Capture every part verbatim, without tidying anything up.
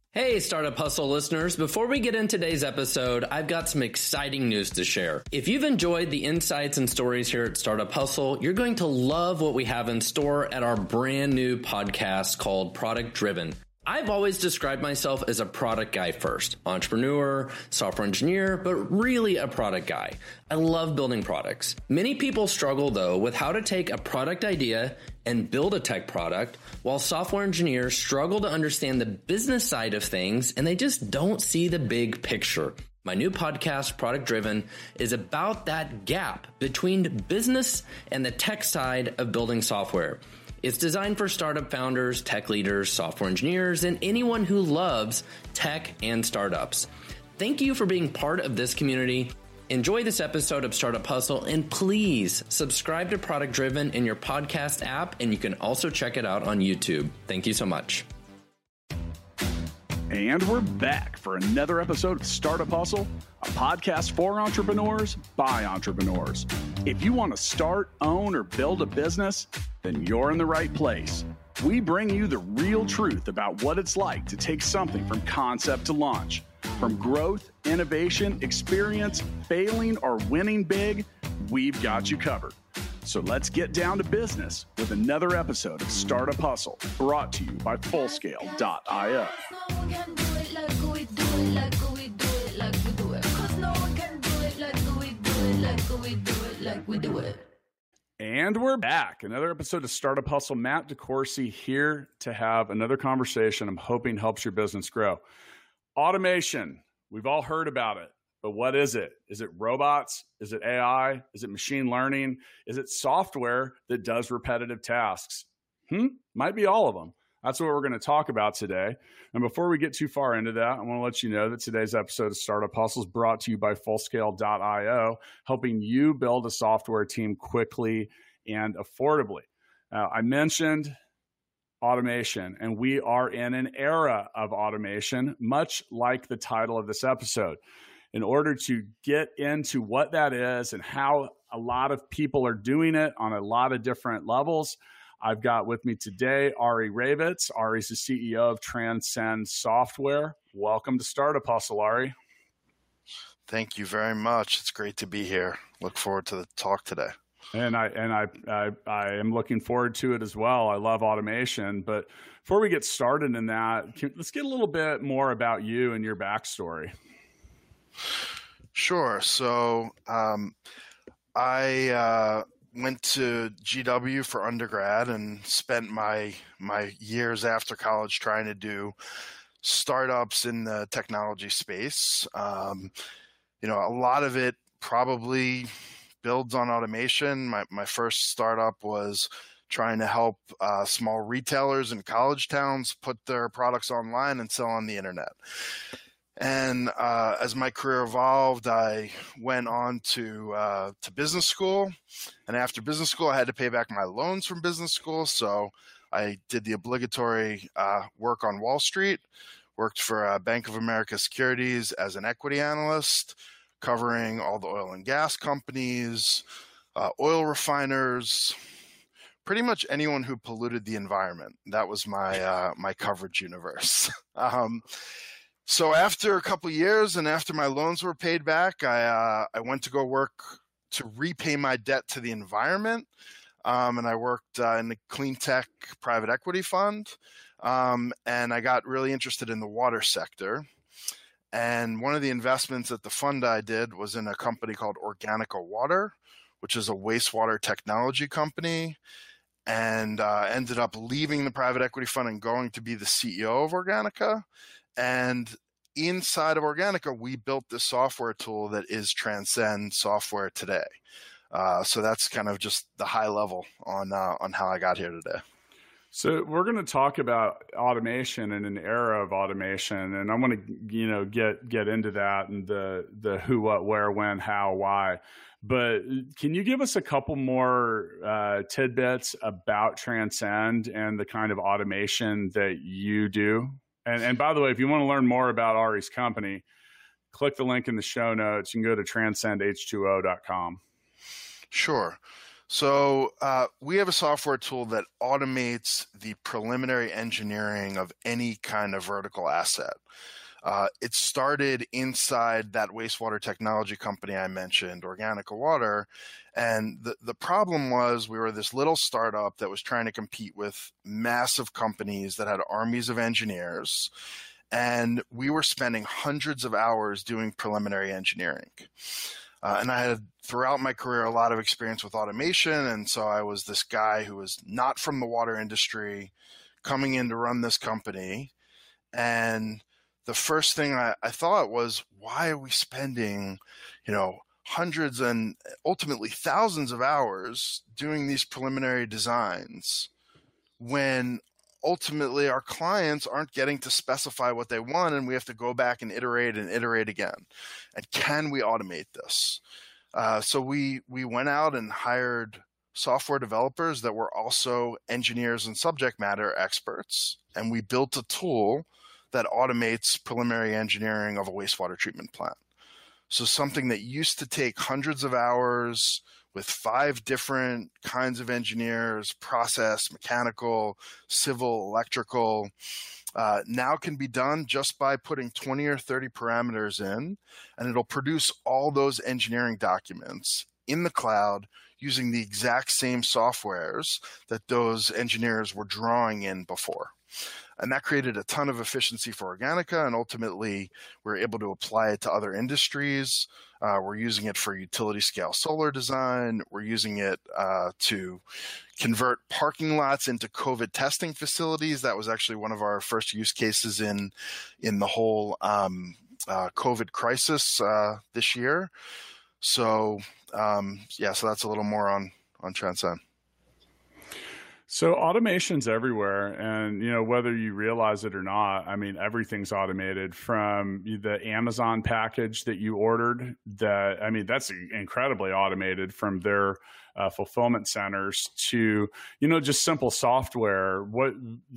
Hey, Startup Hustle listeners. Before we get into today's episode, I've got some exciting news to share. If you've enjoyed the insights and stories here at Startup Hustle, you're going to love what we have in store at our brand new podcast called Product Driven. I've always described myself as a product guy first, entrepreneur, software engineer, but really a product guy. I love building products. Many people struggle though with how to take a product idea and build a tech product, while software engineers struggle to understand the business side of things and they just don't see the big picture. My new podcast, Product Driven, is about that gap between business and the tech side of building software. It's designed for startup founders, tech leaders, software engineers, and anyone who loves tech and startups. Thank you for being part of this community. Enjoy this episode of Startup Hustle, and please subscribe to Product Driven in your podcast app, and you can also check it out on YouTube. Thank you so much. And we're back for another episode of Startup Hustle, a podcast for entrepreneurs by entrepreneurs. If you want to start, own, or build a business, then you're in the right place. We bring you the real truth about what it's like to take something from concept to launch. From growth, innovation, experience, failing, or winning big, we've got you covered. So let's get down to business with another episode of Startup Hustle, brought to you by Fullscale dot io. And we're back. Another episode of Startup Hustle. Matt DeCoursey here to have another conversation I'm hoping helps your business grow. Automation. We've all heard about it, but what is it? Is it robots? Is it A I? Is it machine learning? Is it software that does repetitive tasks? Hmm? Might be all of them. That's what we're going to talk about today. And before we get too far into that, I want to let you know that today's episode of Startup Hustle is brought to you by Fullscale dot io, helping you build a software team quickly and affordably. Uh, I mentioned automation, and we are in an era of automation, much like the title of this episode. In order to get into what that is and how a lot of people are doing it on a lot of different levels, I've got with me today Ari Ravitz. Ari's the C E O of Transcend Software. Welcome to Startup Hustle, Ari. Thank you very much. It's great to be here. Look forward to the talk today. And I and I, I I am looking forward to it as well. I love automation. But before we get started in that, can, let's get a little bit more about you and your backstory. Sure. So um, I uh, went to G W for undergrad and spent my my years after college trying to do startups in the technology space. Um, you know, a lot of it probably builds on automation. My my first startup was trying to help uh, small retailers in college towns put their products online and sell on the internet. And uh, as my career evolved, I went on to uh, to business school. And after business school, I had to pay back my loans from business school. So I did the obligatory uh, work on Wall Street, worked for uh, Bank of America Securities as an equity analyst, covering all the oil and gas companies, uh, oil refiners, pretty much anyone who polluted the environment. That was my uh, my coverage universe. um, so after a couple of years and after my loans were paid back, I uh, I went to go work to repay my debt to the environment, um, and I worked uh, in the clean tech private equity fund, um, and I got really interested in the water sector. And one of the investments at the fund I did was in a company called Organica Water, which is a wastewater technology company, and uh, ended up leaving the private equity fund and going to be the C E O of Organica. And inside of Organica, we built this software tool that is Transcend Software today. Uh, so that's kind of just the high level on uh, on how I got here today. So we're going to talk about automation and an era of automation, and I'm going to, you know, get get into that and the the who, what, where, when, how, why. But can you give us a couple more uh, tidbits about Transcend and the kind of automation that you do? And and by the way, if you want to learn more about Ari's company, click the link in the show notes. You can go to transcend h two o dot com. Sure. So uh, we have a software tool that automates the preliminary engineering of any kind of vertical asset. Uh, it started inside that wastewater technology company I mentioned, Organica Water. And the, the problem was we were this little startup that was trying to compete with massive companies that had armies of engineers. And we were spending hundreds of hours doing preliminary engineering. Uh, and I had, throughout my career, a lot of experience with automation. And so I was this guy who was not from the water industry coming in to run this company. And the first thing I, I thought was, why are we spending, you know, hundreds and ultimately thousands of hours doing these preliminary designs when ultimately our clients aren't getting to specify what they want, and we have to go back and iterate and iterate again? And can we automate this? Uh, so we we went out and hired software developers that were also engineers and subject matter experts, and we built a tool that automates preliminary engineering of a wastewater treatment plant. So something that used to take hundreds of hours with five different kinds of engineers, process, mechanical, civil, electrical, uh, now can be done just by putting twenty or thirty parameters in, and it'll produce all those engineering documents in the cloud using the exact same softwares that those engineers were drawing in before. And that created a ton of efficiency for Organica, and ultimately we're able to apply it to other industries. Uh, we're using it for utility scale solar design. We're using it uh, to convert parking lots into COVID testing facilities. That was actually one of our first use cases in, in the whole um, uh, COVID crisis uh, this year. So um, yeah, so that's a little more on, on Transcend. So automation's everywhere, and you know, whether you realize it or not, I mean, everything's automated, from the Amazon package that you ordered. That I mean, that's incredibly automated, from their uh, fulfillment centers to, you know, just simple software. What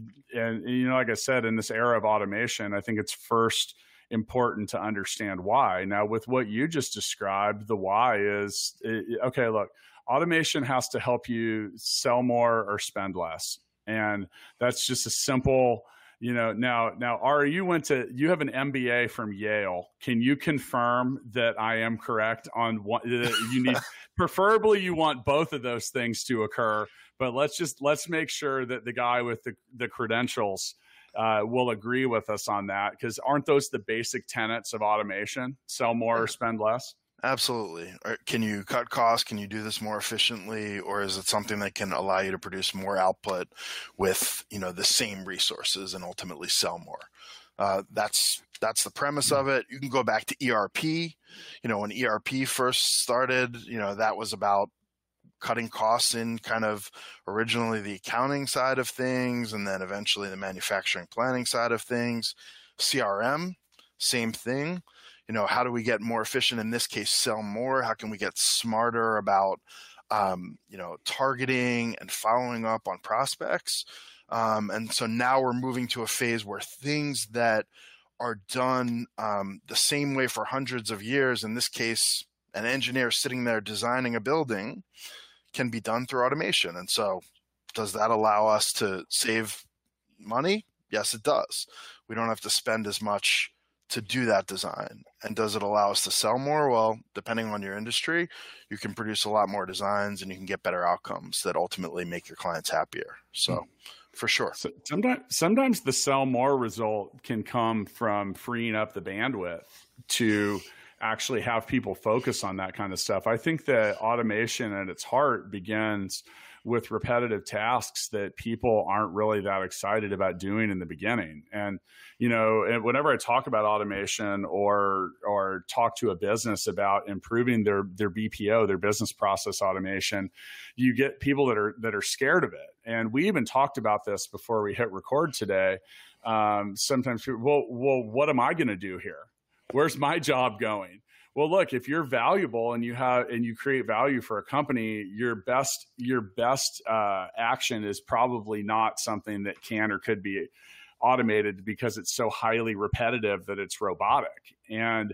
and you know, like I said, in this era of automation, I think it's first important to understand why. Now, with what you just described, the why is okay. Look. Automation has to help you sell more or spend less. And that's just a simple, you know, now, now, Ari, you went to, you have an M B A from Yale. Can you confirm that I am correct on what you need? Preferably you want both of those things to occur, but let's just, let's make sure that the guy with the, the credentials uh, will agree with us on that. Because aren't those the basic tenets of automation? Sell more or spend less? Absolutely. Can you cut costs? Can you do this more efficiently? Or is it something that can allow you to produce more output with, you know, the same resources and ultimately sell more? Uh, that's that's the premise of it. You can go back to E R P. You know, when E R P first started, you know, that was about cutting costs in kind of originally the accounting side of things, and then eventually the manufacturing planning side of things. C R M, same thing. You know, how do we get more efficient? In this case, sell more. How can we get smarter about, um, you know, targeting and following up on prospects? Um, and so now we're moving to a phase where things that are done um, the same way for hundreds of years, in this case, an engineer sitting there designing a building, can be done through automation. And so does that allow us to save money? Yes, it does. We don't have to spend as much to do that design. And does it allow us to sell more? Well, depending on your industry, you can produce a lot more designs and you can get better outcomes that ultimately make your clients happier. So mm-hmm. for sure. So sometimes, sometimes the sell more result can come from freeing up the bandwidth to actually have people focus on that kind of stuff. I think that automation at its heart begins with repetitive tasks that people aren't really that excited about doing in the beginning. And, you know, and whenever I talk about automation or, or talk to a business about improving their, their B P O, their business process automation, you get people that are, that are scared of it. And we even talked about this before we hit record today. Um, sometimes people, well, well, what am I going to do here? Where's my job going? Well, look, if you're valuable and you have and you create value for a company, your best your best uh, action is probably not something that can or could be automated because it's so highly repetitive that it's robotic. And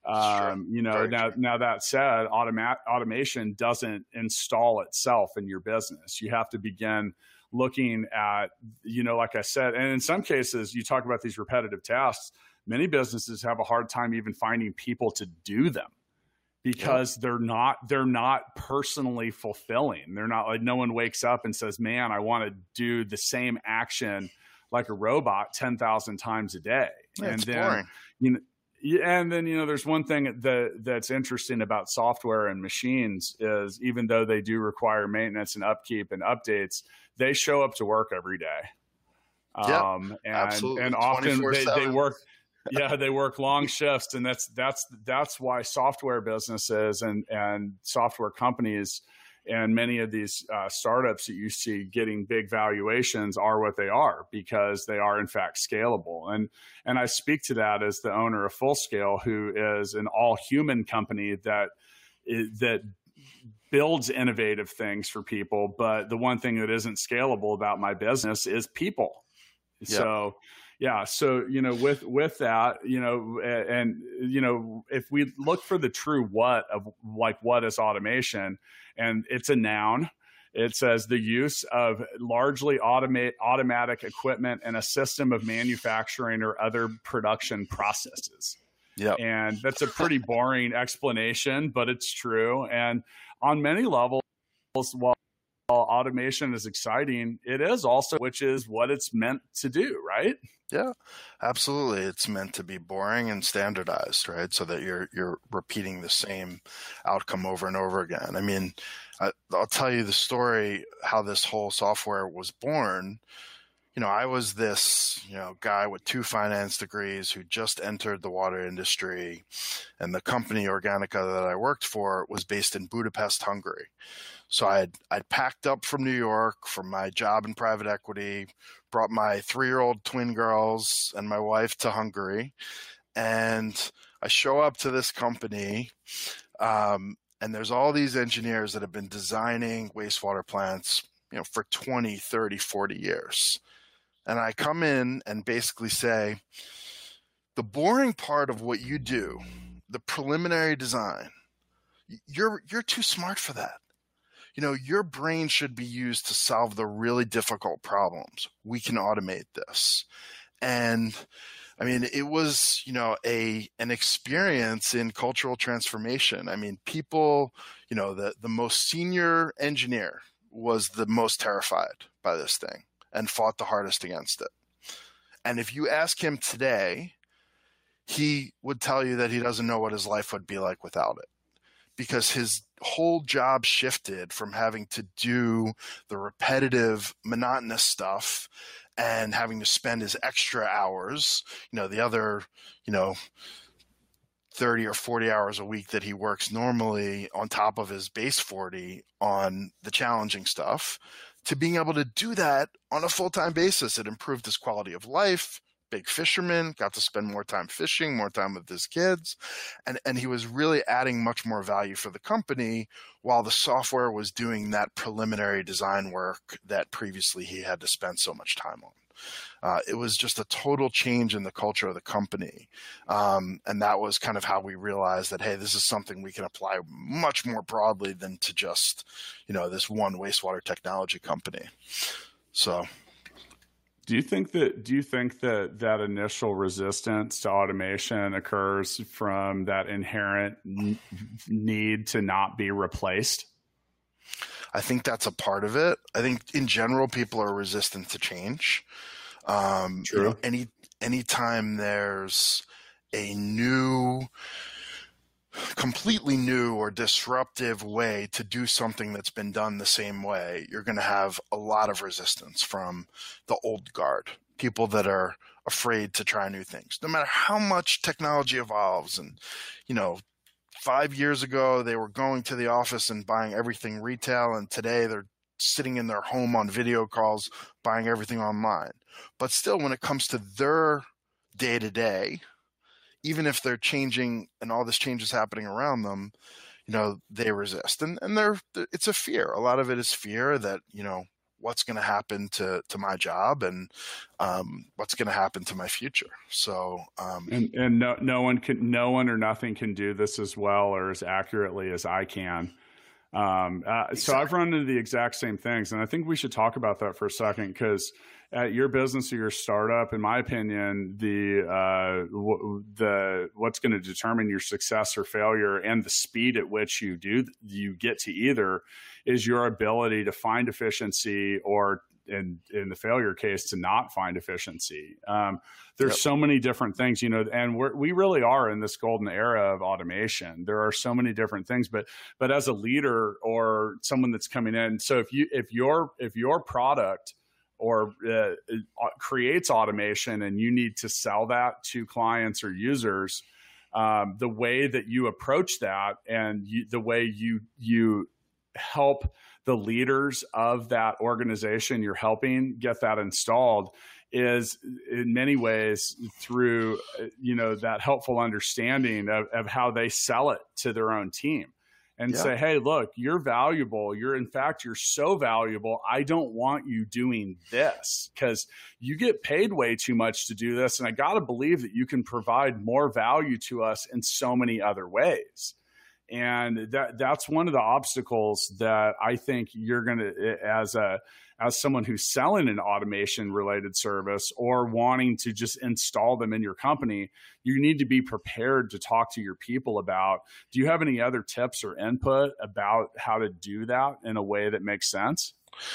Um, you know, Very now, true. now that said, automat automation doesn't install itself in your business. You have to begin looking at, you know, like I said, and in some cases you talk about these repetitive tasks, many businesses have a hard time even finding people to do them because yep. they're not, they're not personally fulfilling. They're not like, no one wakes up and says, man, I want to do the same action like a robot ten thousand times a day. Yeah, and it's then, boring. you know, yeah, and then, you know, there's one thing that that's interesting about software and machines is even though they do require maintenance and upkeep and updates, they show up to work every day. Yep, um, and, absolutely. and often they, they work, yeah, they work long shifts, and that's, that's, that's why software businesses and, and software companies and many of these uh, startups that you see getting big valuations are what they are, because they are in fact scalable. And and I speak to that as the owner of Fullscale, who is an all human company that is, that builds innovative things for people. But the one thing that isn't scalable about my business is people. Yep. So yeah. So, you know, with, with that, you know, and, and, you know, if we look for the true what of like, what is automation, and it's a noun, it says the use of largely automate automatic equipment and a system of manufacturing or other production processes. Yeah. And that's a pretty boring explanation, but it's true. And on many levels, while automation is exciting, it is also, which is what it's meant to do, right? Yeah, absolutely. It's meant to be boring and standardized, right? So that you're you're repeating the same outcome over and over again. I mean, I, I'll tell you the story how this whole software was born. You know, I was this, you know, guy with two finance degrees who just entered the water industry, and the company Organica that I worked for was based in Budapest, Hungary. So I'd, I'd packed up from New York from my job in private equity, brought my three-year-old twin girls and my wife to Hungary. And I show up to this company, um, and there's all these engineers that have been designing wastewater plants, you know, for twenty, thirty, forty years. And I come in and basically say, the boring part of what you do, the preliminary design, you're, you're too smart for that. You know, your brain should be used to solve the really difficult problems. We can automate this. And I mean, it was, you know, a, an experience in cultural transformation. I mean, people, you know, the, the most senior engineer was the most terrified by this thing and fought the hardest against it. And if you ask him today, he would tell you that he doesn't know what his life would be like without it, because his whole job shifted from having to do the repetitive, monotonous stuff and having to spend his extra hours, you know, the other, you know, thirty or forty hours a week that he works normally on top of his base forty on the challenging stuff, to being able to do that on a full-time basis. It improved his quality of life. Big fisherman, got to spend more time fishing, more time with his kids. And, and he was really adding much more value for the company while the software was doing that preliminary design work that previously he had to spend so much time on. Uh, it was just a total change in the culture of the company. Um, and that was kind of how we realized that, hey, this is something we can apply much more broadly than to just, you know, this one wastewater technology company. So... Do you think that, do you think that that initial resistance to automation occurs from that inherent n- need to not be replaced? I think that's a part of it. I think in general, people are resistant to change. Um, True. You know, any, anytime there's a new, completely new or disruptive way to do something that's been done the same way, you're going to have a lot of resistance from the old guard, people that are afraid to try new things, no matter how much technology evolves. And, you know, five years ago, they were going to the office and buying everything retail, and today they're sitting in their home on video calls, buying everything online. But still, when it comes to their day-to-day, even if they're changing and all this change is happening around them, you know, they resist. And and they're, it's a fear. A lot of it is fear that, you know, what's going to happen to, to my job and um, what's going to happen to my future. So, um, and, and no, no one can, no one or nothing can do this as well or as accurately as I can. Um, uh, exactly. So I've run into the exact same things. And I think we should talk about that for a second, because at your business or your startup, in my opinion, the, uh, w- the, what's going to determine your success or failure and the speed at which you do, you get to either is your ability to find efficiency or in, in the failure case to not find efficiency. Um, there's yep. so many different things, you know, and we're, we really are in this golden era of automation. There are so many different things, but, but as a leader or someone that's coming in, so if you, if your, if your product or uh, creates automation and you need to sell that to clients or users, um, the way that you approach that and you, the way you, you help the leaders of that organization you're helping get that installed is in many ways through, you know, that helpful understanding of, of how they sell it to their own team and yeah. say, hey, look, you're valuable. You're, in fact, you're so valuable. I don't want you doing this because you get paid way too much to do this. And I got to believe that you can provide more value to us in so many other ways. And that that's one of the obstacles that I think you're going to, as a, as someone who's selling an automation related service or wanting to just install them in your company, you need to be prepared to talk to your people about. Do you have any other tips or input about how to do that in a way that makes sense?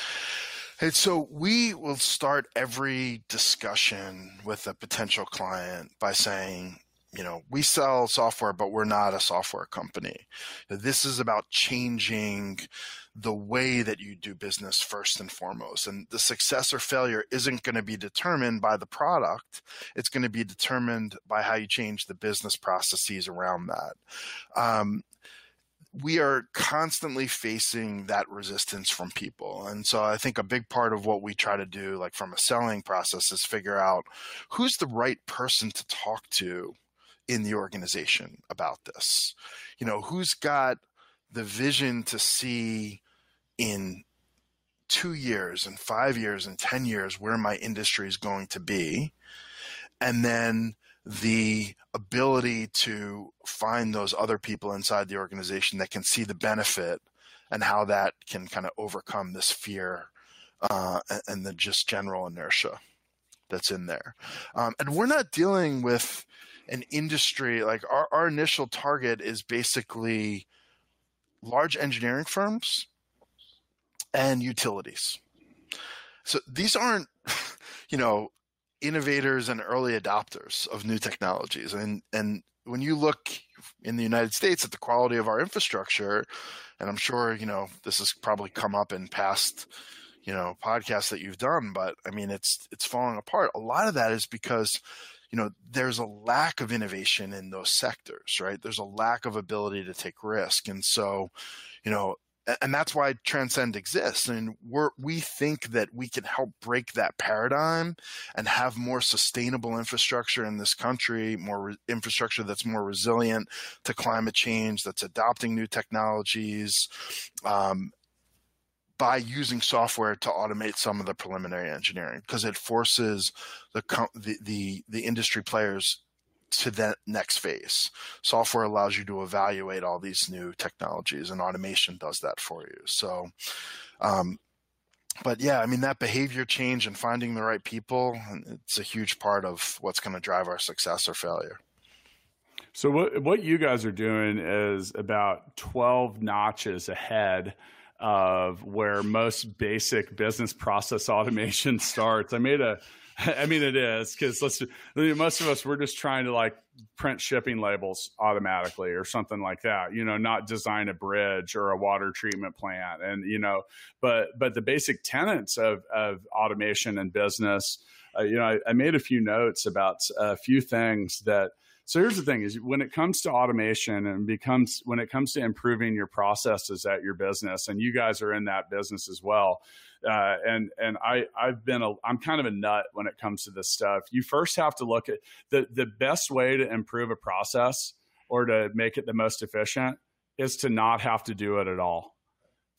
And so we will start every discussion with a potential client by saying, you know, we sell software, but we're not a software company. This is about changing the way that you do business first and foremost. And the success or failure isn't going to be determined by the product. It's going to be determined by how you change the business processes around that. Um, we are constantly facing that resistance from people. And so I think a big part of what we try to do, like from a selling process, is figure out who's the right person to talk to in the organization about this. You know, who's got the vision to see in two years and five years and ten years where my industry is going to be, and then the ability to find those other people inside the organization that can see the benefit and how that can kind of overcome this fear uh, and the just general inertia that's in there. Um, and we're not dealing with an industry, like our, our initial target is basically large engineering firms and utilities. So these aren't, you know, innovators and early adopters of new technologies. And, and when you look in the United States at the quality of our infrastructure, and I'm sure, you know, this has probably come up in past, you know, podcasts that you've done, but I mean, it's, it's falling apart. A lot of that is because, you know, there's a lack of innovation in those sectors, right? There's a lack of ability to take risk. And so, you know, and that's why Transcend exists. And we're, we think that we can help break that paradigm and have more sustainable infrastructure in this country, more re- infrastructure that's more resilient to climate change, that's adopting new technologies, um, by using software to automate some of the preliminary engineering, because it forces the, the the the industry players to that next phase. Software allows you to evaluate all these new technologies, and automation does that for you. So, um, but yeah, I mean, that behavior change and finding the right people, it's a huge part of what's going to drive our success or failure. So what what you guys are doing is about twelve notches ahead of where most basic business process automation starts. I made a, I mean, it is because let's, most of us, we're just trying to like print shipping labels automatically or something like that, you know, not design a bridge or a water treatment plant. And, you know, but, but the basic tenets of, of automation and business, uh, you know, I, I made a few notes about a few things that, so here's the thing is when it comes to automation and becomes, when it comes to improving your processes at your business, and you guys are in that business as well. Uh, and, and I, I've been, a, I'm kind of a nut when it comes to this stuff. You first have to look at the, the best way to improve a process or to make it the most efficient is to not have to do it at all.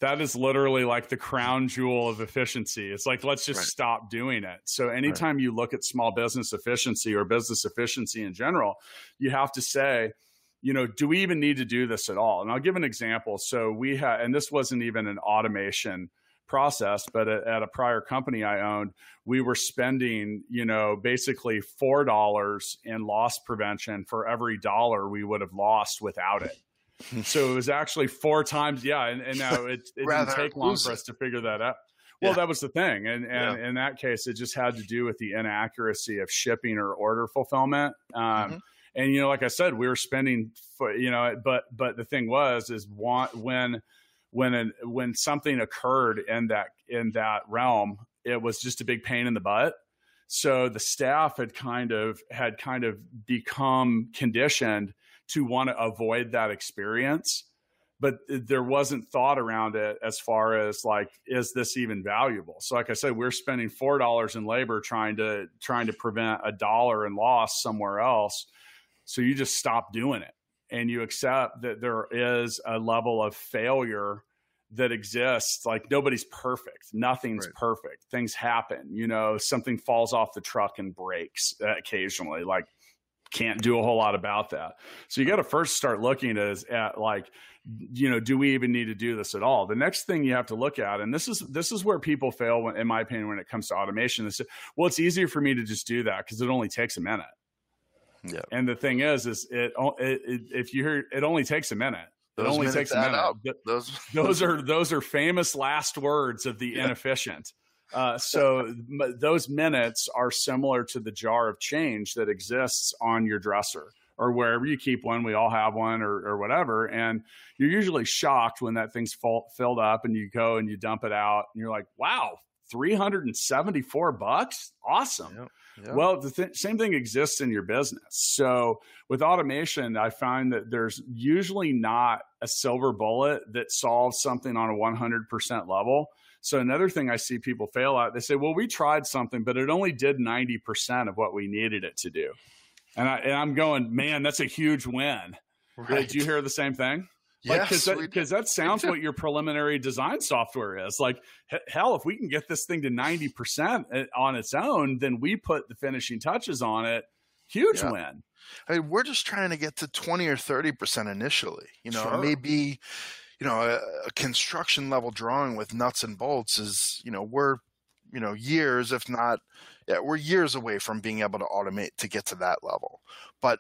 that is literally like the crown jewel of efficiency. It's like, let's just Right. stop doing it. So anytime right. you look at small business efficiency or business efficiency in general, you have to say, you know, do we even need to do this at all? And I'll give an example. So we had, and this wasn't even an automation process, but at, at a prior company I owned, we were spending, you know, basically four dollars in loss prevention for every dollar we would have lost without it. So it was actually four times. Yeah. And, and now it, it didn't take long for us to figure that out. Well, yeah. that was the thing. And, and yeah. in that case, it just had to do with the inaccuracy of shipping or order fulfillment. Um, mm-hmm. And, you know, like I said, we were spending, for, you know, but, but the thing was, is when, when, an, when something occurred in that, in that realm, it was just a big pain in the butt. So the staff had kind of, had kind of become conditioned to want to avoid that experience, but there wasn't thought around it as far as like, is this even valuable? So like I said, we're spending four dollars in labor trying to, trying to prevent a dollar in loss somewhere else. So you just stop doing it and you accept that there is a level of failure that exists. Like nobody's perfect. Nothing's right. perfect. Things happen, you know, something falls off the truck and breaks occasionally, like, can't do a whole lot about that. So you got to first start looking at, at like, you know, do we even need to do this at all? The next thing you have to look at, and this is, this is where people fail, when, in my opinion, when it comes to automation, is, well, it's easier for me to just do that because it only takes a minute. Yeah. And the thing is, is it, it, it if you hear, it only takes a minute. It those only takes a minute. Up. Those, those are, those are famous last words of the yeah. inefficient. Uh, so m- those minutes are similar to the jar of change that exists on your dresser or wherever you keep one. We all have one or, or whatever. And you're usually shocked when that thing's full, filled up and you go and you dump it out and you're like, wow, three hundred seventy-four bucks. Awesome. Yep. Yep. Well, the th- same thing exists in your business. So with automation, I find that there's usually not a silver bullet that solves something on a one hundred percent level. So another thing I see people fail at, they say, well, we tried something, but it only did ninety percent of what we needed it to do. And, I, and I'm going, man, that's a huge win. Right. Did you hear the same thing? Like, yes. Because that, that sounds what your preliminary design software is. Like, hell, if we can get this thing to ninety percent on its own, then we put the finishing touches on it. Huge yeah. win. I mean, we're just trying to get to twenty or thirty percent initially. You know, sure. maybe... You know, a, a construction level drawing with nuts and bolts is, you know, we're, you know, years, if not, yeah, we're years away from being able to automate to get to that level. But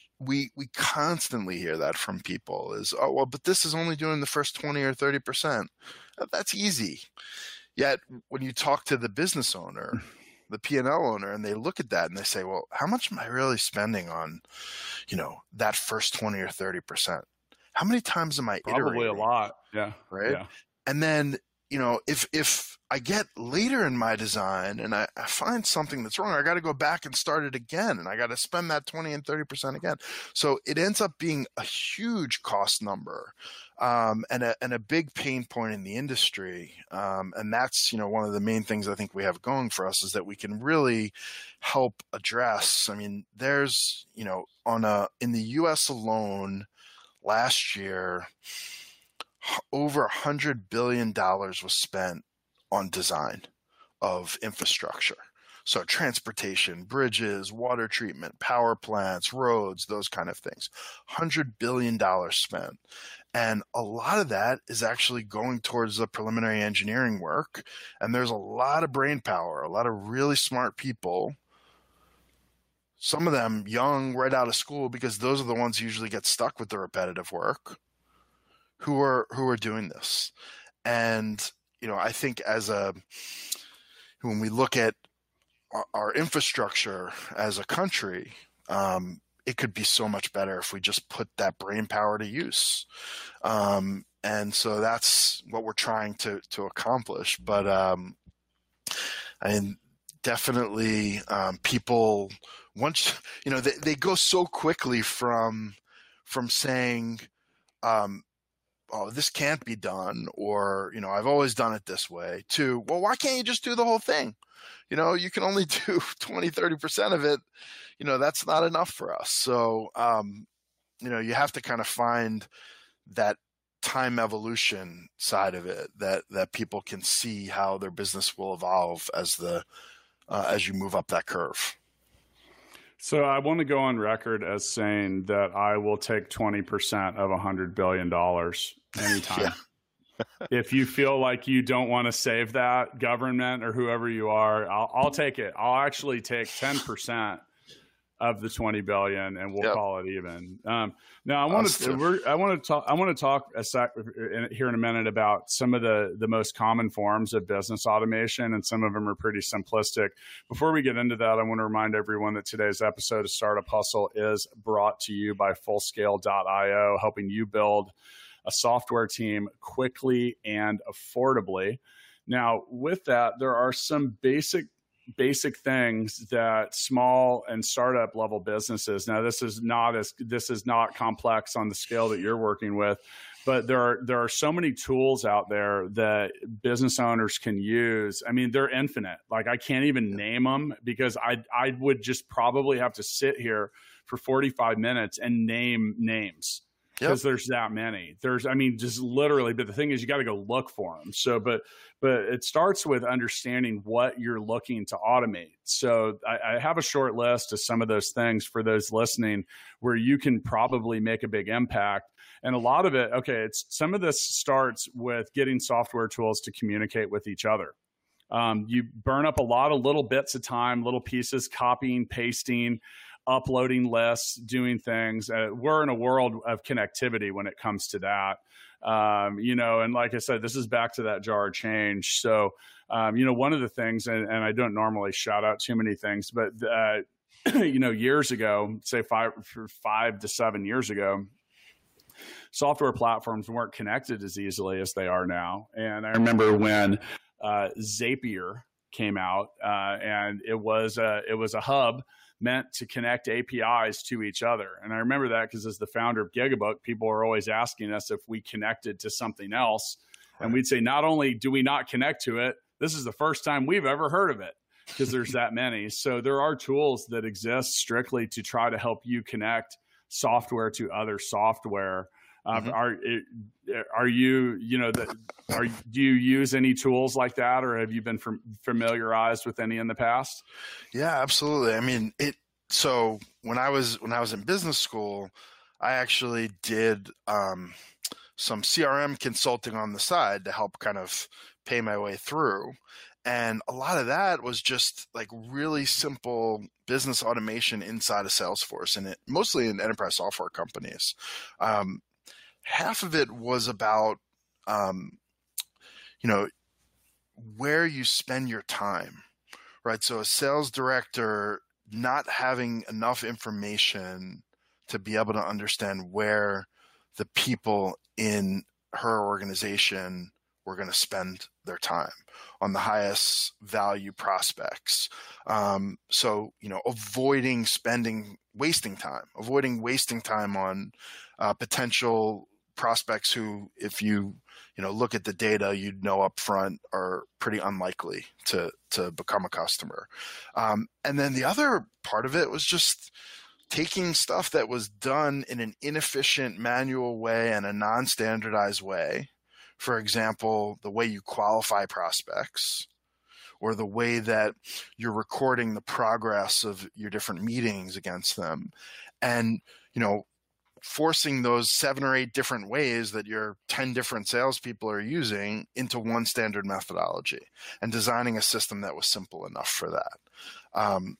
we we constantly hear that from people is, oh, well, but this is only doing the first twenty or thirty percent. That's easy. Yet when you talk to the business owner, the P and L owner, and they look at that and they say, well, how much am I really spending on, you know, that first twenty or thirty percent? How many times am I iterating? Probably a lot. Yeah. Right. Yeah. And then, you know, if, if I get later in my design and I, I find something that's wrong, I got to go back and start it again. And I got to spend that twenty and thirty percent again. So it ends up being a huge cost number, um, and a, and a big pain point in the industry. Um, and that's, you know, one of the main things I think we have going for us is that we can really help address. I mean, there's, you know, on a, in the U S alone, last year, over one hundred billion dollars was spent on design of infrastructure. So transportation, bridges, water treatment, power plants, roads, those kind of things. one hundred billion dollars spent. And a lot of that is actually going towards the preliminary engineering work. And there's a lot of brain power, a lot of really smart people, some of them young, right out of school, because those are the ones who usually get stuck with the repetitive work, who are who are doing this. And, you know, I think as a, when we look at our, our infrastructure as a country, um, it could be so much better if we just put that brain power to use. Um, and so that's what we're trying to, to accomplish. But um, I mean, definitely um, people... Once, you know, they, they go so quickly from, from saying, um, oh, this can't be done, or, you know, I've always done it this way, to, well, why can't you just do the whole thing? You know, you can only do twenty, thirty percent of it. You know, that's not enough for us. So, um, you know, you have to kind of find that time evolution side of it that that people can see how their business will evolve as the uh, as you move up that curve. So I want to go on record as saying that I will take twenty percent of one hundred billion dollars anytime. Yeah. If you feel like you don't want to save that, government or whoever you are, I'll, I'll take it. I'll actually take ten percent of the twenty billion and we'll yep. call it even. Um, now I want to, we're, I want to talk, I want to talk a sec here in a minute about some of the, the most common forms of business automation, and some of them are pretty simplistic. Before we get into that, I want to remind everyone that today's episode of Startup Hustle is brought to you by Fullscale dot io, helping you build a software team quickly and affordably. Now, with that, there are some basic basic things that small and startup level businesses. Now, this is not as this is not complex on the scale that you're working with, but there are there are so many tools out there that business owners can use. I mean, they're infinite. Like, I can't even name them, because I I would just probably have to sit here for forty-five minutes and name names. Because yep. there's that many. There's, I mean, just literally, but the thing is, you got to go look for them. So, but, but it starts with understanding what you're looking to automate. So I, I have a short list of some of those things for those listening where you can probably make a big impact. And a lot of it, okay, it's some of this starts with getting software tools to communicate with each other. Um, you burn up a lot of little bits of time, little pieces, copying, pasting, uploading lists, doing things. Uh, we're in a world of connectivity when it comes to that. Um, you know, and like I said, this is back to that jar of change. So, um, you know, one of the things, and, and I don't normally shout out too many things, but, uh, you know, years ago, say five, five to seven years ago, software platforms weren't connected as easily as they are now. And I remember when uh, Zapier came out, uh, and it was a, it was a hub meant to connect A P Is to each other. And I remember that because as the founder of Gigabook, people were always asking us if we connected to something else. Right. And we'd say, not only do we not connect to it, this is the first time we've ever heard of it, because there's that many. So there are tools that exist strictly to try to help you connect software to other software. Uh, mm-hmm. Are are you, you know, that are do you use any tools like that, or have you been fam- familiarized with any in the past? Yeah, absolutely. I mean, it. So when I was when I was in business school, I actually did um, some C R M consulting on the side to help kind of pay my way through. And a lot of that was just like really simple business automation inside of Salesforce, and it mostly in enterprise software companies. Um, half of it was about, um, you know, where you spend your time, right? So a sales director not having enough information to be able to understand where the people in her organization were going to spend their time on the highest value prospects. Um, so, you know, avoiding spending, wasting time, avoiding wasting time on uh, potential prospects who, if you, you know, look at the data, you'd know up front are pretty unlikely to, to become a customer. Um, and then the other part of it was just taking stuff that was done in an inefficient manual way and a non-standardized way. For example, the way you qualify prospects, or the way that you're recording the progress of your different meetings against them, and, you know, forcing those seven or eight different ways that your ten different salespeople are using into one standard methodology, and designing a system that was simple enough for that. Um,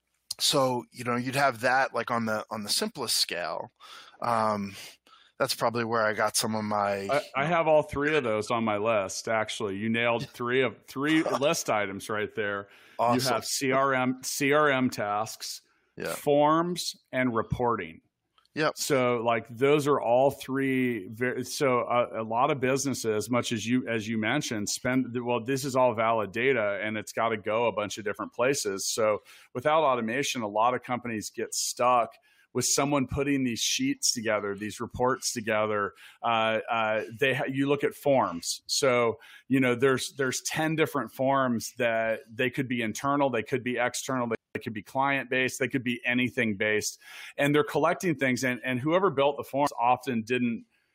so, you know, you'd have that like on the on the simplest scale. Um, That's probably where I got some of my. I, I have all three of those on my list. Actually, you nailed three of three list items right there. Awesome. You have C R M, C R M tasks, yeah. forms, and reporting. Yep. So, like, those are all three. Very, so, uh, a lot of businesses, much as you as you mentioned, spend. Well, this is all valid data, and it's got to go a bunch of different places. So, without automation, a lot of companies get stuck with someone putting these sheets together, these reports together. Uh, uh, they ha- you look at forms. So, you know, there's there's ten different forms that they could be internal, they could be external, they could be client-based, they could be anything based. And they're collecting things. And, and whoever built the forms often didn't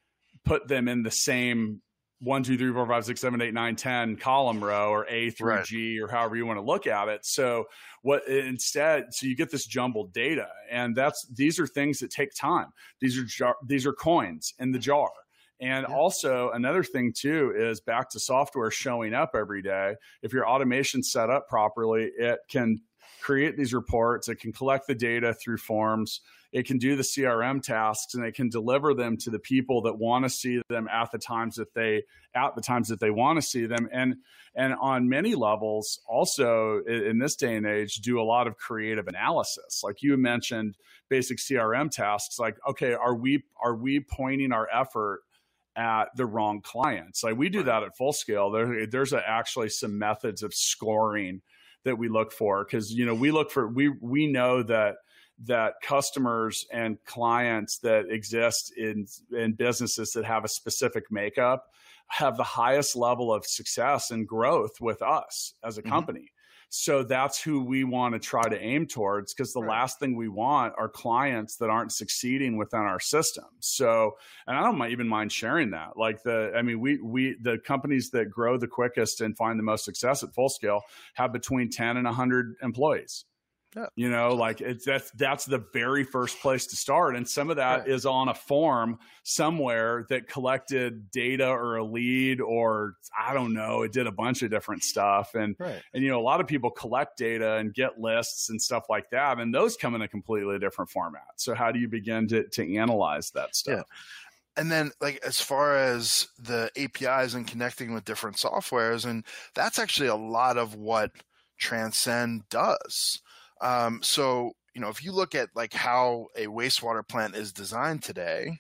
put them in the same one, two, three, four, five, six, seven, eight, nine, ten column row, or A through Right. G, or however you want to look at it. So what instead, so you get this jumbled data, and that's, these are things that take time. These are, jar, these are coins in the jar. And yeah. also another thing too, is back to software showing up every day. If your automation set up properly, it can create these reports. It can collect the data through forms. It can do the C R M tasks, and it can deliver them to the people that want to see them at the times that they at the times that they want to see them. And and on many levels, also in this day and age, do a lot of creative analysis. Like you mentioned, basic C R M tasks. Like, okay, are we are we pointing our effort at the wrong clients? Like we do that at Full Scale. There, there's a, actually some methods of scoring that we look for, because you know we look for we we know that. that customers and clients that exist in, in businesses that have a specific makeup have the highest level of success and growth with us as a company. Mm-hmm. So that's who we want to try to aim towards, because the right. last thing we want are clients that aren't succeeding within our system. So, and I don't even mind sharing that. Like the, I mean, we, we, the companies that grow the quickest and find the most success at Full Scale have between ten and a hundred employees. Yeah. You know, like it's, that's, that's the very first place to start. And some of that right. is on a form somewhere that collected data or a lead, or I don't know, it did a bunch of different stuff. And, right. and, you know, a lot of people collect data and get lists and stuff like that. And those come in a completely different format. So how do you begin to, to analyze that stuff? Yeah. And then, like, as far as the A P Is and connecting with different softwares, and that's actually a lot of what Transcend does. Um, so, you know, if you look at like how a wastewater plant is designed today,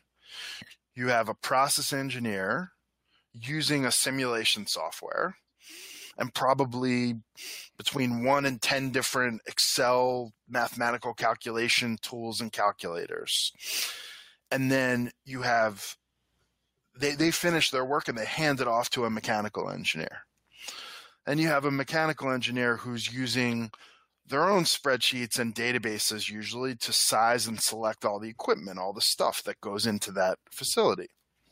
you have a process engineer using a simulation software and probably between one and ten different Excel mathematical calculation tools and calculators. And then you have, they, they finish their work and they hand it off to a mechanical engineer. And you have a mechanical engineer who's using their own spreadsheets and databases usually to size and select all the equipment, all the stuff that goes into that facility.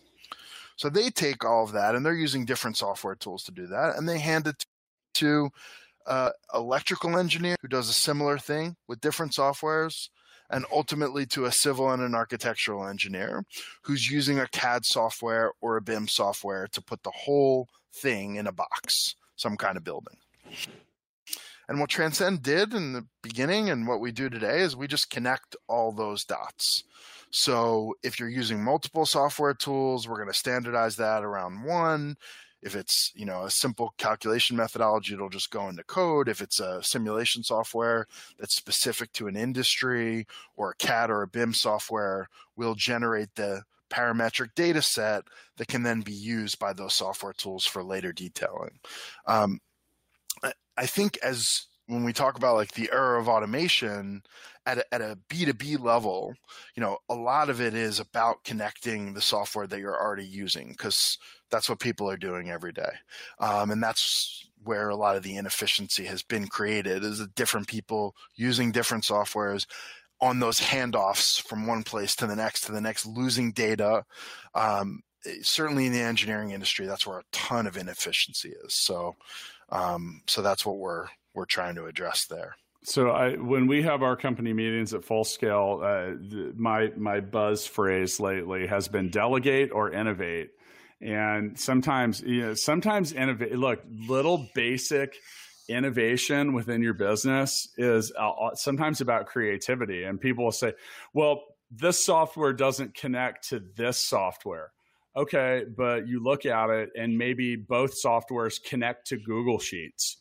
So they take all of that, and they're using different software tools to do that, and they hand it to an electrical engineer who does a similar thing with different softwares, and ultimately to a civil and an architectural engineer who's using a C A D software or a B I M software to put the whole thing in a box, some kind of building. And what Transcend did in the beginning and what we do today is we just connect all those dots. So if you're using multiple software tools, we're going to standardize that around one. If it's, you know, a simple calculation methodology, it'll just go into code. If it's a simulation software that's specific to an industry, or a C A D or a B I M software, we'll generate the parametric data set that can then be used by those software tools for later detailing. Um, I think as when we talk about like the era of automation at a, at a B two B level, you know, a lot of it is about connecting the software that you're already using, because that's what people are doing every day. Um, and that's where a lot of the inefficiency has been created, is that different people using different softwares on those handoffs from one place to the next to the next, losing data. Um, certainly in the engineering industry, that's where a ton of inefficiency is. So Um, so that's what we're we're trying to address there. So I, when we have our company meetings at Full Scale, uh, the, my my buzz phrase lately has been delegate or innovate. And sometimes, you know, sometimes innovate. Look, little basic innovation within your business is uh, sometimes about creativity. And people will say, "Well, this software doesn't connect to this software." Okay, but you look at it and maybe both softwares connect to Google Sheets.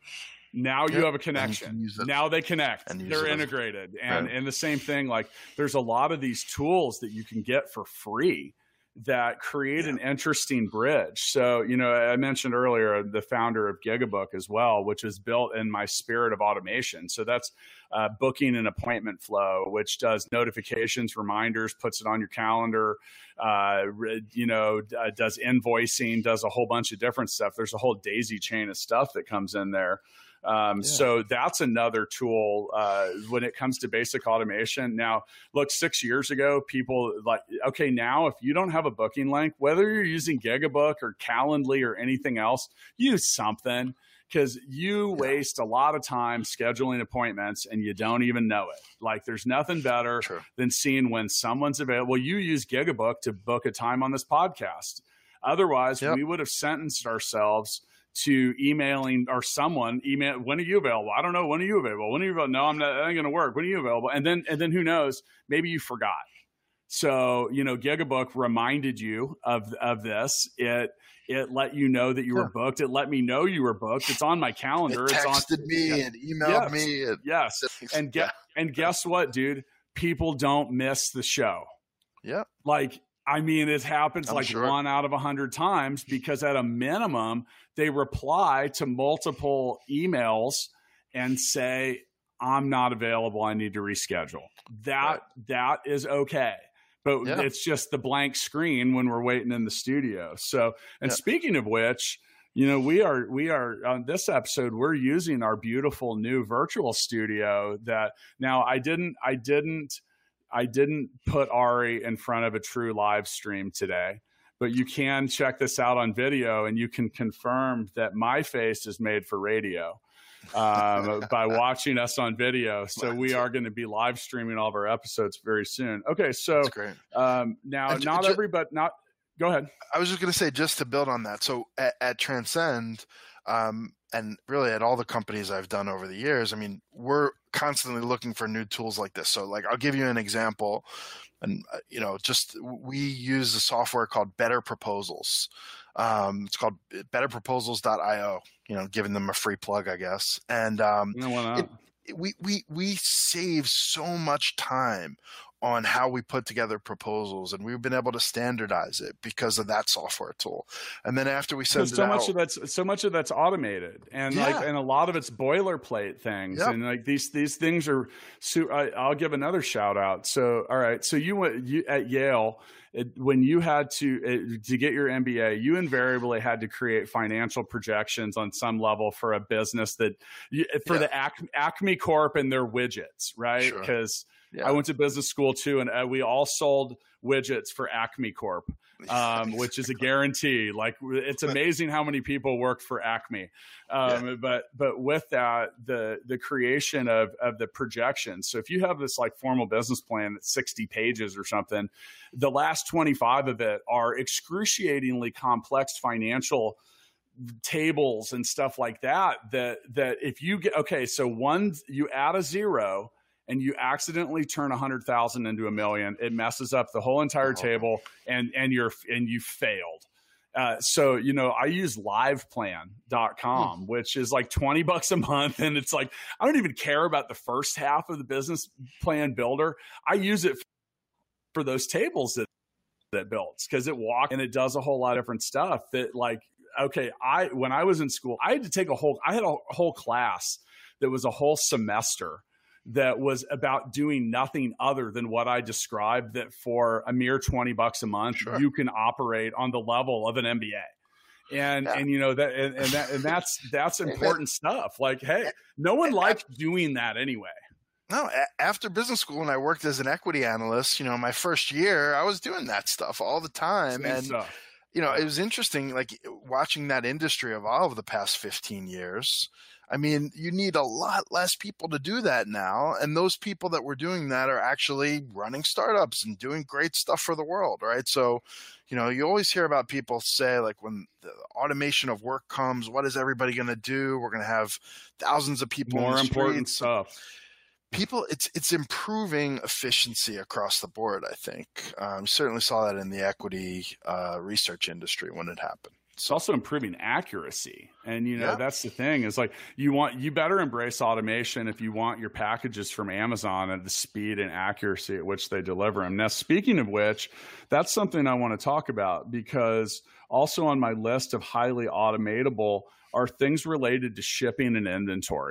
Now yep. you have a connection. Now they connect. They're integrated. And, right. and the same thing, like there's a lot of these tools that you can get for free that create yeah. an interesting bridge. So, you know, I mentioned earlier the founder of Gigabook as well, which is built in my spirit of automation. So that's uh, booking an appointment flow, which does notifications, reminders, puts it on your calendar, uh, you know, uh, does invoicing, does a whole bunch of different stuff. There's a whole daisy chain of stuff that comes in there. Um, Yeah. So that's another tool uh, when it comes to basic automation. Now, look, six years ago, people like, okay, now if you don't have a booking link, whether you're using Gigabook or Calendly or anything else, use something, because you Yeah. waste a lot of time scheduling appointments and you don't even know it. Like, there's nothing better True. than seeing when someone's available. You use Gigabook to book a time on this podcast. Otherwise, Yep. we would have sentenced ourselves to emailing or someone email, when are you available? I don't know. When are you available? When are you available? No, I'm not, that ain't going to work. When are you available? And then, and then who knows, maybe you forgot. So, you know, Gigabook reminded you of, of this. It, it let you know that you Yeah. were booked. It let me know you were booked. It's on my It calendar. It's texted on, me yeah. and emailed Yes. me. And Yes. And get, and guess what, dude? People don't miss the show. yeah. Like, I mean, it happens I'm like sure. one out of a hundred times, because at a minimum, they reply to multiple emails and say, I'm not available. I need to reschedule. That, Right. that is okay. But Yeah. it's just the blank screen when we're waiting in the studio. So, and Yeah. speaking of which, you know, we are, we are on this episode, we're using our beautiful new virtual studio that now I didn't, I didn't, I didn't put Ari in front of a true live stream today, but you can check this out on video and you can confirm that my face is made for radio um, by watching us on video. So we are going to be live streaming all of our episodes very soon. Okay. So That's great. um, now And ju- not ju- everybody, not go ahead. I was just going to say, just to build on that. So at, at Transcend, um, and really at all the companies I've done over the years, I mean, we're constantly looking for new tools like this. So like, I'll give you an example, and uh, you know, just we use a software called Better Proposals. Um, it's called better proposals dot io, you know, giving them a free plug, I guess. And um, You know, why not? it- we, we, we save so much time on how we put together proposals, and we've been able to standardize it because of that software tool. And then after we send Because it so out, much of that's so much of that's automated, and Yeah. like and a lot of it's boilerplate things, Yep. and like these these things are. So I, I'll give another shout out. So all right, so you went you at Yale. It, when you had to it, to get your M B A, you invariably had to create financial projections on some level for a business that you, for Yeah. the Ac- Acme Corp and their widgets, right? Sure. Because Yeah. I went to business school too, and uh, we all sold widgets for Acme Corp, um, which is a guarantee. Like, it's amazing how many people work for Acme. Um, Yeah. But but with that, the the creation of of the projections. So if you have this like formal business plan that's sixty pages or something, the last twenty-five of it are excruciatingly complex financial tables and stuff like that. That that if you get okay, so one you add a zero and you accidentally turn a hundred thousand into a million, it messes up the whole entire Oh. table, and and you're and you failed. Uh, so, you know, I use live plan dot com, Hmm. which is like twenty bucks a month. And it's like, I don't even care about the first half of the business plan builder. I use it for those tables that, that builds, because it walks and it does a whole lot of different stuff that, like, okay, I, when I was in school, I had to take a whole, I had a whole class that was a whole semester that was about doing nothing other than what I described, that for a mere twenty bucks a month, Sure. you can operate on the level of an M B A. And, Yeah. and, you know, that, and, and that, and that's, that's important stuff. Like, hey, no one liked doing that anyway. No, a- after business school, when I worked as an equity analyst, you know, my first year, I was doing that stuff all the time. Same And, stuff. you know, it was interesting, like watching that industry evolve the past fifteen years. I mean, you need a lot less people to do that now. And those people that were doing that are actually running startups and doing great stuff for the world, right? So, you know, you always hear about people say, like, when the automation of work comes, what is everybody going to do? We're going to have thousands of people More in the important streets. stuff. People, it's it's improving efficiency across the board, I think. Um, certainly saw that in the equity uh, research industry when it happened. It's also improving accuracy. And, you know, Yeah. that's the thing, is like, you want, you better embrace automation if you want your packages from Amazon at the speed and accuracy at which they deliver them. Now, speaking of which, that's something I want to talk about, because also on my list of highly automatable are things related to shipping and inventory.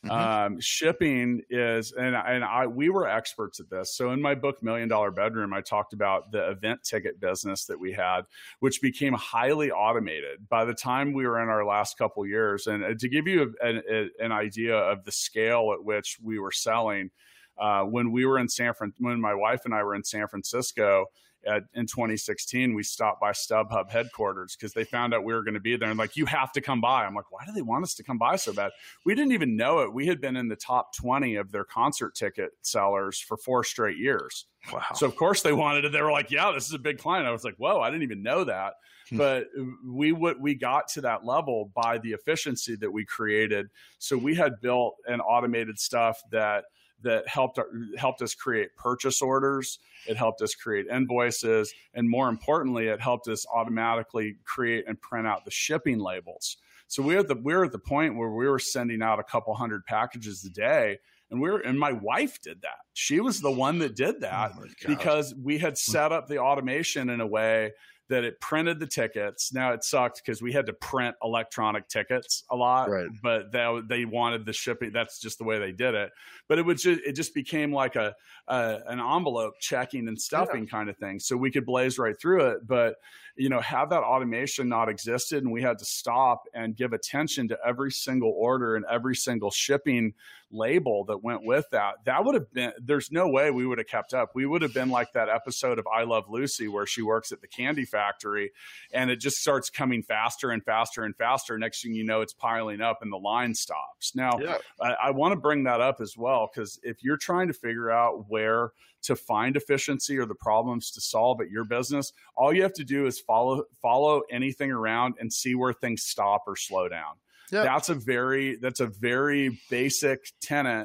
Mm-hmm. Um, shipping is, and, and I, we were experts at this. So in my book, Million Dollar Bedroom, I talked about the event ticket business that we had, which became highly automated by the time we were in our last couple years. And to give you an, an idea of the scale at which we were selling, uh, when we were in San Fran, when my wife and I were in San Francisco, At, in twenty sixteen, we stopped by StubHub headquarters because they found out we were going to be there and like, you have to come by. I'm like, why do they want us to come by so bad? We didn't even know it. We had been in the top twenty of their concert ticket sellers for four straight years. Wow. So of course they wanted it. They were like, yeah, this is a big client. I was like, whoa, I didn't even know that. But we would, we got to that level by the efficiency that we created. So we had built an automated stuff that that helped helped us create purchase orders. It helped us create invoices. And more importantly, it helped us automatically create and print out the shipping labels. So we were at the, we were at the point where we were sending out a couple hundred packages a day. And we were, and my wife did that. She was the one that did that oh because we had set up the automation in a way that it printed the tickets. Now it sucked because we had to print electronic tickets a lot, right. but they, they wanted the shipping. That's just the way they did it. But it was just, it just became like a, a an envelope checking and stuffing yeah. kind of thing. So we could blaze right through it. But, you know, have that automation not existed and we had to stop and give attention to every single order and every single shipping label that went with that, that would have been, there's no way we would have kept up. We would have been like that episode of I Love Lucy where she works at the candy factory and it just starts coming faster and faster and faster. Next thing you know, it's piling up and the line stops. Now, yeah. I, I want to bring that up as well, because if you're trying to figure out where to find efficiency or the problems to solve at your business, all you have to do is follow, follow anything around and see where things stop or slow down. Yep. That's a very that's a very basic tenet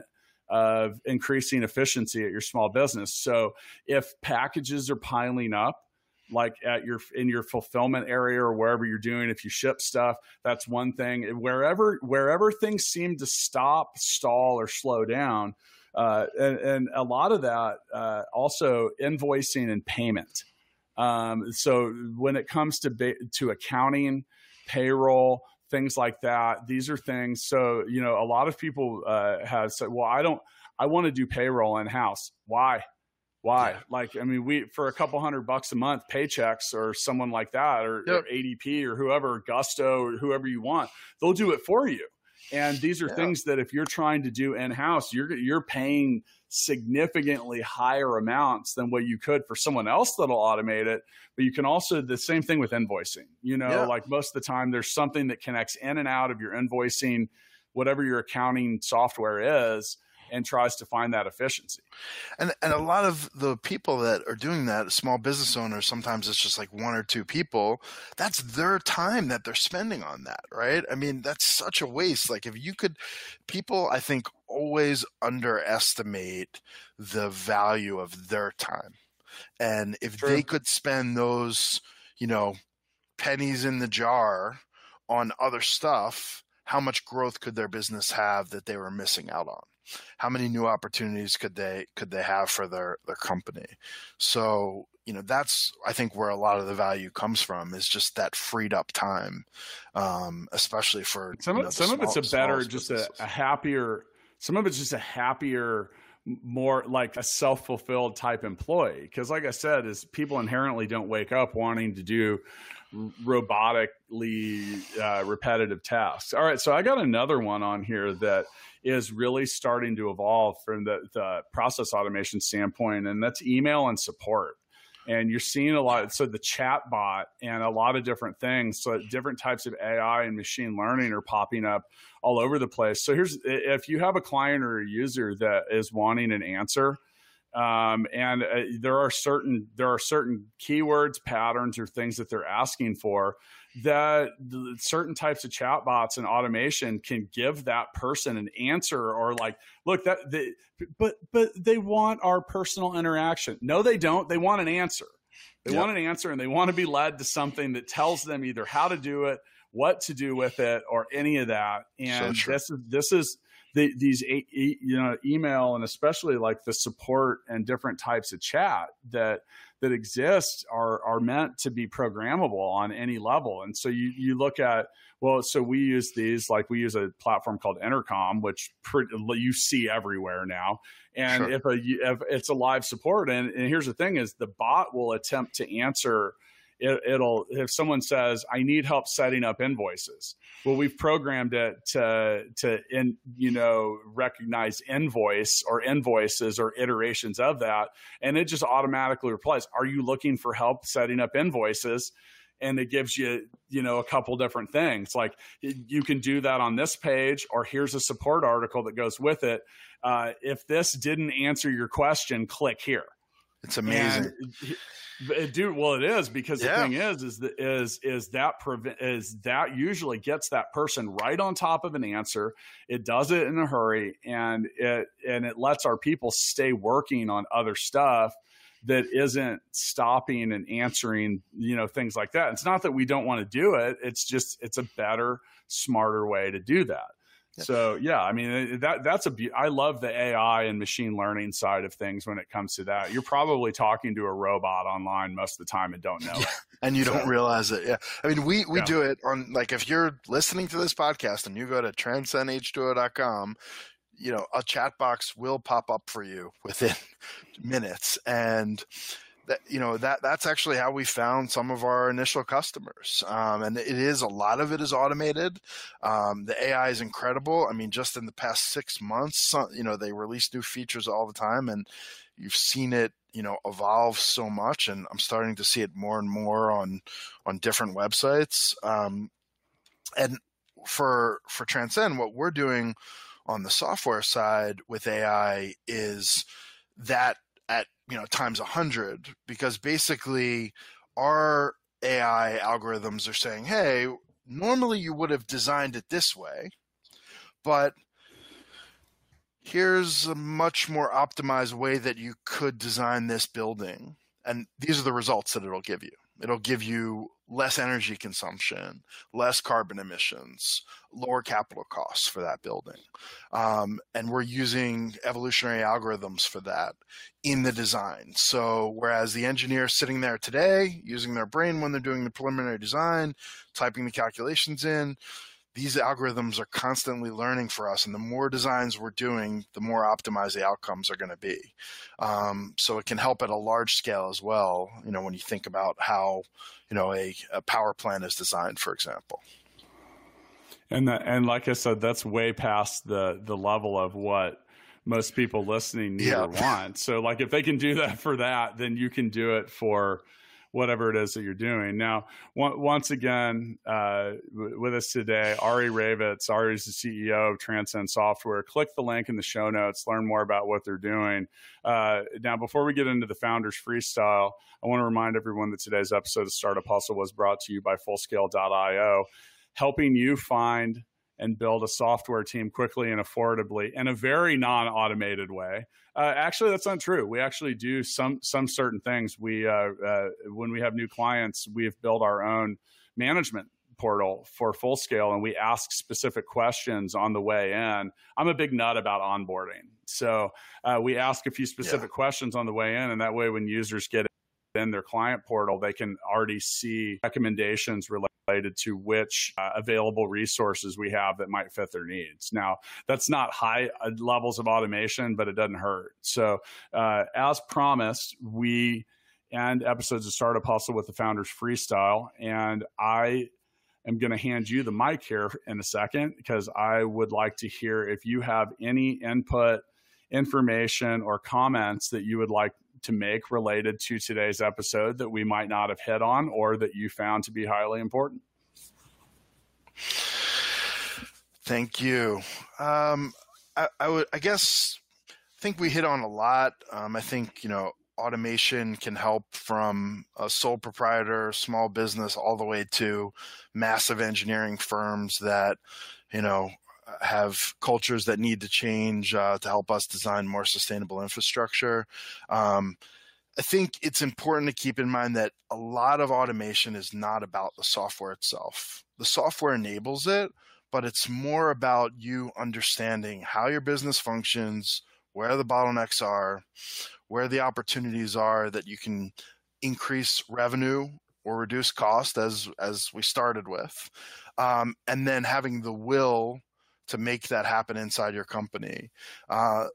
of increasing efficiency at your small business. So if packages are piling up, like at your in your fulfillment area or wherever you're doing, if you ship stuff, that's one thing. Wherever wherever things seem to stop, stall, or slow down, uh, and, and a lot of that uh, also invoicing and payment. Um, so when it comes to ba- to accounting, payroll, things like that. These are things. So, you know, a lot of people uh, have said, well, I don't, I want to do payroll in house. Why? Why? Yeah. Like, I mean, we, for a couple hundred bucks a month, Paychex or someone like that, or, yep. or A D P or whoever, Gusto or whoever you want, they'll do it for you. And these are yeah. things that if you're trying to do in house, you're, you're paying significantly higher amounts than what you could for someone else that'll automate it. But you can also, the same thing with invoicing, you know, yeah. like most of the time there's something that connects in and out of your invoicing, whatever your accounting software is, and tries to find that efficiency. And and a lot of the people that are doing that, small business owners, sometimes it's just like one or two people. That's their time that they're spending on that, right? I mean, that's such a waste. Like if you could, people, I think, always underestimate the value of their time. And if True. They could spend those, you know, pennies in the jar on other stuff, how much growth could their business have that they were missing out on? How many new opportunities could they could they have for their, their company? So, you know, that's, I think, where a lot of the value comes from, is just that freed up time, um, especially for some, you know, some small, of it's a better, just a, a happier, some of it's just a happier, more like a self-fulfilled type employee. Because like I said, is people inherently don't wake up wanting to do robotically uh, repetitive tasks. All right. So I got another one on here that is really starting to evolve from the, the process automation standpoint, and that's email and support. And you're seeing a lot. So the chat bot and a lot of different things. So different types of A I and machine learning are popping up all over the place. So here's, if you have a client or a user that is wanting an answer, Um, and uh, there are certain there are certain keywords, patterns, or things that they're asking for that the, certain types of chatbots and automation can give that person an answer, or like, look, that they, but but they want our personal interaction. No, they don't. They want an answer. They yep. want an answer, and they want to be led to something that tells them either how to do it, what to do with it, or any of that. And so this is this is. the, these, you know, email and especially like the support and different types of chat that, that exist are, are meant to be programmable on any level. And so you, you look at, well, so we use these, like we use a platform called Intercom, which pretty, you see everywhere now. And sure. if a, if it's a live support, and, and here's the thing is the bot will attempt to answer It, it'll, if someone says, I need help setting up invoices. Well, we've programmed it to, to, in, you know, recognize invoice or invoices or iterations of that. And it just automatically replies, are you looking for help setting up invoices? And it gives you, you know, a couple different things. Like you can do that on this page, or here's a support article that goes with it. Uh, if this didn't answer your question, click here. It's amazing. And, dude, well, it is, because yeah. the thing is, is that is is that prevent is that usually gets that person right on top of an answer. It does it in a hurry, and it and it lets our people stay working on other stuff that isn't stopping and answering, you know, things like that. It's not that we don't want to do it. It's just it's a better, smarter way to do that. So, yeah, I mean, that that's a be- I love the A I and machine learning side of things when it comes to that. You're probably talking to a robot online most of the time and don't know it. And you so, don't realize it. Yeah. I mean, we, we yeah. do it on, like, if you're listening to this podcast and you go to transcend h two o dot com, you know, a chat box will pop up for you within minutes. And that, you know, that that's actually how we found some of our initial customers. Um, and it is, a lot of it is automated. Um, the A I is incredible. I mean, just in the past six months, you know, they release new features all the time, and you've seen it, you know, evolve so much. And I'm starting to see it more and more on, on different websites. Um, and for, for Transcend, what we're doing on the software side with A I is that at, you know, times a hundred, because basically our A I algorithms are saying, hey, normally you would have designed it this way, but here's a much more optimized way that you could design this building. And these are the results that it'll give you. It'll give you less energy consumption, less carbon emissions, lower capital costs for that building. Um, and we're using evolutionary algorithms for that in the design. So whereas the engineer sitting there today, using their brain when they're doing the preliminary design, typing the calculations in, these algorithms are constantly learning for us. And the more designs we're doing, the more optimized the outcomes are going to be. Um, so it can help at a large scale as well, you know, when you think about how, you know, a, a power plant is designed, for example. And that, and like I said, that's way past the the level of what most people listening need yeah. or want. So like if they can do that for that, then you can do it for whatever it is that you're doing. Now, w- once again, uh, w- with us today, Ari Ravitz. Ari is the C E O of Transcend Software. Click the link in the show notes, learn more about what they're doing. Uh, now, before we get into the Founders Freestyle, I want to remind everyone that today's episode of Startup Hustle was brought to you by Fullscale dot io, helping you find and build a software team quickly and affordably in a very non-automated way. Uh, actually, that's not true. We actually do some some certain things. We uh, uh, when we have new clients, we have built our own management portal for Fullscale, and we ask specific questions on the way in. I'm a big nut about onboarding, so uh, we ask a few specific yeah. questions on the way in, and that way, when users get in their client portal, they can already see recommendations related related to which uh, available resources we have that might fit their needs. Now, that's not high uh, levels of automation, but it doesn't hurt. So uh, as promised, we end episodes of Startup Hustle with the Founders Freestyle. And I am going to hand you the mic here in a second, because I would like to hear if you have any input, information, or comments that you would like to make related to today's episode that we might not have hit on or that you found to be highly important. Thank you. Um, I, I would, I guess, I think we hit on a lot. Um, I think, you know, automation can help from a sole proprietor, small business, all the way to massive engineering firms that, you know, have cultures that need to change uh, to help us design more sustainable infrastructure. Um, I think it's important to keep in mind that a lot of automation is not about the software itself. The software enables it, but it's more about you understanding how your business functions, where the bottlenecks are, where the opportunities are that you can increase revenue or reduce cost, as as we started with, um, and then having the will to make that happen inside your company. Uh,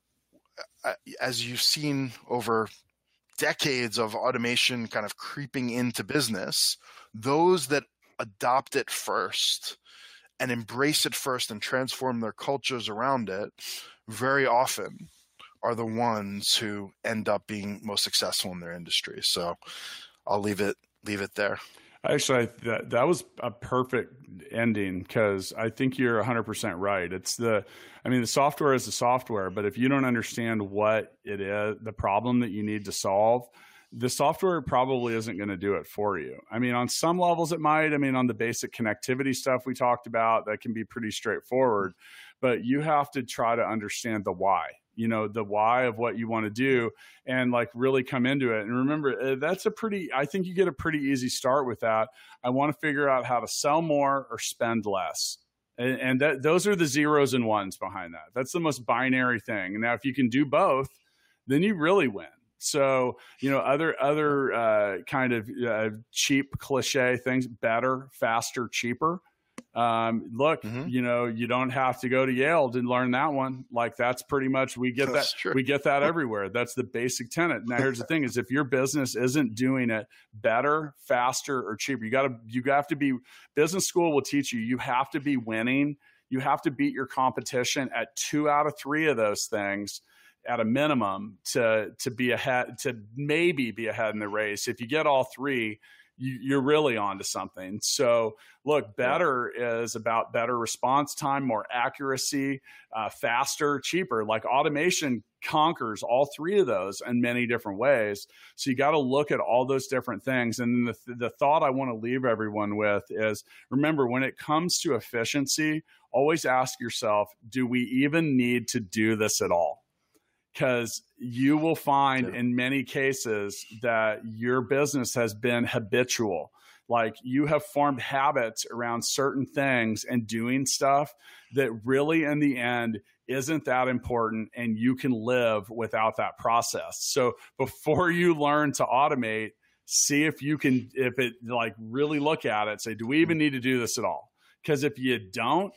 as you've seen over decades of automation kind of creeping into business, those that adopt it first and embrace it first and transform their cultures around it very often are the ones who end up being most successful in their industry. So I'll leave it leave it there. Actually, that that was a perfect ending, because I think you're one hundred percent right. It's the, I mean, the software is the software, but if you don't understand what it is, the problem that you need to solve, the software probably isn't going to do it for you. I mean, on some levels it might. I mean, on the basic connectivity stuff we talked about, that can be pretty straightforward, but you have to try to understand the why. You know, the why of what you want to do, and like really come into it. And remember, that's a pretty, I think you get a pretty easy start with that. I want to figure out how to sell more or spend less. And, and that, those are the zeros and ones behind that. That's the most binary thing. Now, if you can do both, then you really win. So, you know, other, other uh, kind of uh, cheap cliche things, better, faster, cheaper. Um, look, mm-hmm. you know, you don't have to go to Yale to learn that one. Like, that's pretty much, we get that's that, true. we get that everywhere. That's the basic tenet. Now, here's the thing is, if your business isn't doing it better, faster, or cheaper, you gotta, you have to be, business school will teach you, you have to be winning. You have to beat your competition at two out of three of those things at a minimum to, to be ahead, to maybe be ahead in the race. If you get all three, you're really onto something. So look, better yeah. is about better response time, more accuracy, uh, faster, cheaper. Like, automation conquers all three of those in many different ways. So you got to look at all those different things. And the, the thought I want to leave everyone with is, remember, when it comes to efficiency, always ask yourself, do we even need to do this at all? Because you will find yeah. in many cases that your business has been habitual. Like, you have formed habits around certain things and doing stuff that really in the end isn't that important, and you can live without that process. So before you learn to automate, see if you can, if it like really look at it, say, do we even need to do this at all? Because if you don't,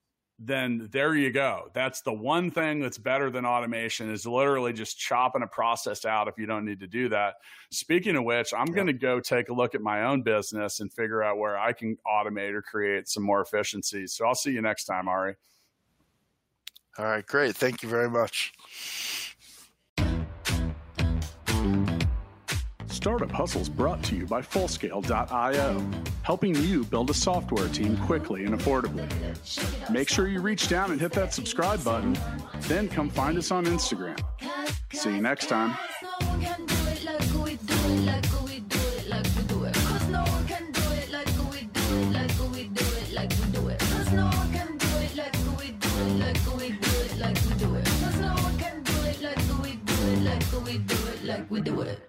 then there you go. That's the one thing that's better than automation, is literally just chopping a process out if you don't need to do that. Speaking of which, I'm yeah. going to go take a look at my own business and figure out where I can automate or create some more efficiencies. So I'll see you next time, Ari. All right, great. Thank you very much. Startup Hustles brought to you by Fullscale dot io, helping you build a software team quickly and affordably. Make sure you reach down and hit that subscribe button, then come find us on Instagram. See you next time. We do it.